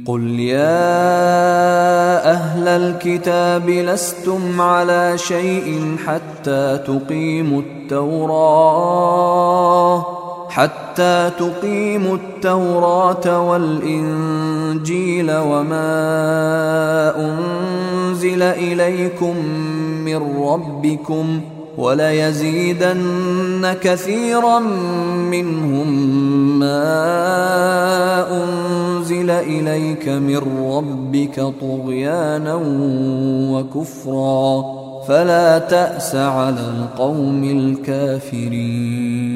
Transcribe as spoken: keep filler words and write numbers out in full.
قل يا أهل الكتاب لستم على شيء حتى تقيموا التوراة حتى تقيموا التوراة والإنجيل وما أنزل إليكم من ربكم وليزيدن كثيرا منهم ما أنزل إليك من ربك طغيانا وكفرا فلا تأس على القوم الكافرين.